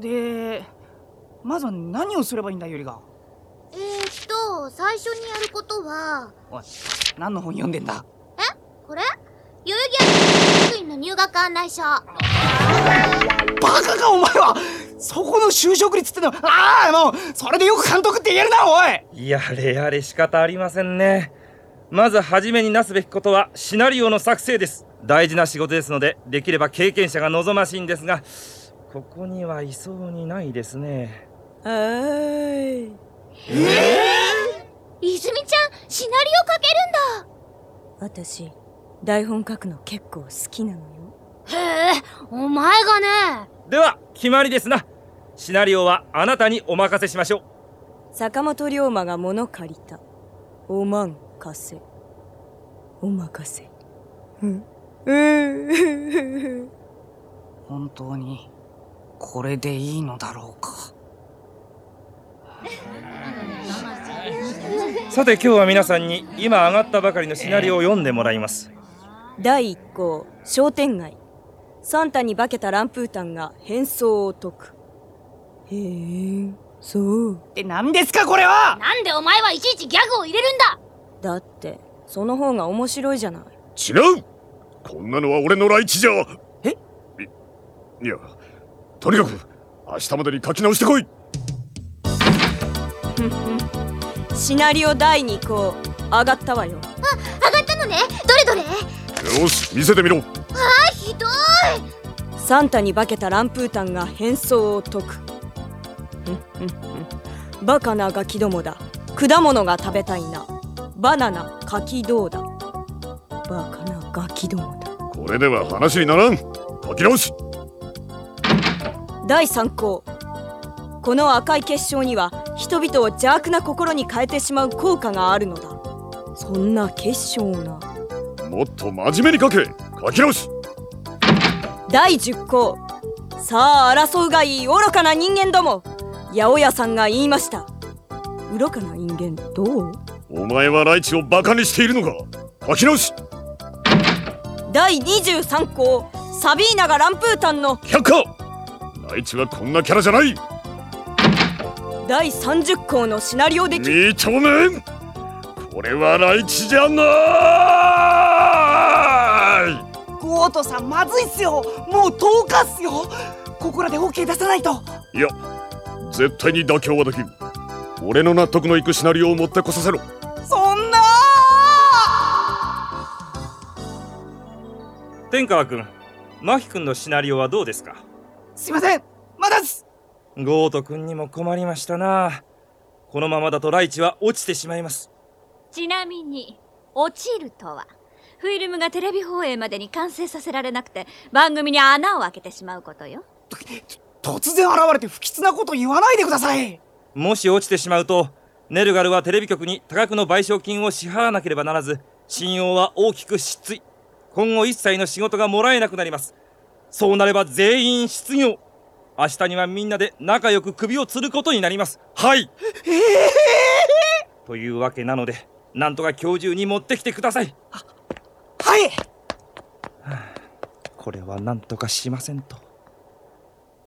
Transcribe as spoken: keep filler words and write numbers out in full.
で、まずは何をすればいいんだ、ゆりが。 えーっと最初にやることは。 おい、何の本読んでんだ。 え、これ代々木学学院の入学案内書。バカかお前は。そこの就職率ってのは、ああ、もうそれでよく監督って言えるな、おい。 やれやれ仕方ありませんね。まず初めになすべきことはシナリオの作成です。大事な仕事ですので、できれば経験者が望ましいんですが、ここにはいそうにないですね。 はーい。 えー、泉ちゃんシナリオ書けるんだ。 私台本書くの結構好きなのよ。 へえ、お前がね。 では決まりですな。シナリオはあなたにお任せしましょう。 坂本龍馬が物借りた。おまんかせ。お任せ。うんうん本当にこれでいいのだろうか。 さて今日は皆さんに今上がったばかりのシナリオを読んでもらいます。 だいいっ項、商店街。サンタに化けたランプータンが変装を解く。へえ、そうって何ですかこれは。 なんでお前はいちいちギャグを入れるんだ。 だってその方が面白いじゃない。 違う。こんなのは俺の来地じゃ。 えい、 いや、とにかく明日までに書き直してこい。 シナリオだいに項上がったわよ。 あ、上がったのね。どれどれ。 よし、見せてみろ。 あ、ひどい。 サンタに化けたランプータンが変装を解く。バカなガキどもだ。果物が食べたいな。バナナ、柿どうだ。バカなガキどもだ。 これでは話にならん。書き直し。 だいさん項。この赤い結晶には人々を邪悪な心に変えてしまう効果があるのだ。そんな結晶が。 もっと真面目に書け。書き直し。 だいじゅっ項。さあ争うがいい愚かな人間ども。八百屋さんが言いました。愚かな人間どう？ お前はライチをバカにしているのか。書き直し。 だいにじゅうさん項。サビーナがランプータンの。 却下。ライチはこんなキャラじゃない。 だいさんじゅっ項のシナリオでき。 認めん。これはライチじゃない。 ゴートさんまずいっすよ。もうとおかっすよ。ここらで オーケー 出さないと。 いや、絶対に妥協はできん。俺の納得のいくシナリオを持ってこさせろ。 そんな天川君、マヒ君のシナリオはどうですか？ すいません、まだっす。 ゴート君にも困りましたな。このままだとライチは落ちてしまいます。 ちなみに落ちるとはフィルムがテレビ放映までに完成させられなくて番組に穴を開けてしまうことよ。 突然現れて不吉なこと言わないでください。 もし落ちてしまうとネルガルはテレビ局に多額の賠償金を支払わなければならず、信用は大きく失墜。今後一切の仕事がもらえなくなります。そうなれば全員失業。明日にはみんなで仲良く首を吊ることになります。はい、 えー、 というわけなので、なんとか今日中に持ってきてください。 はい。 これはなんとかしませんと。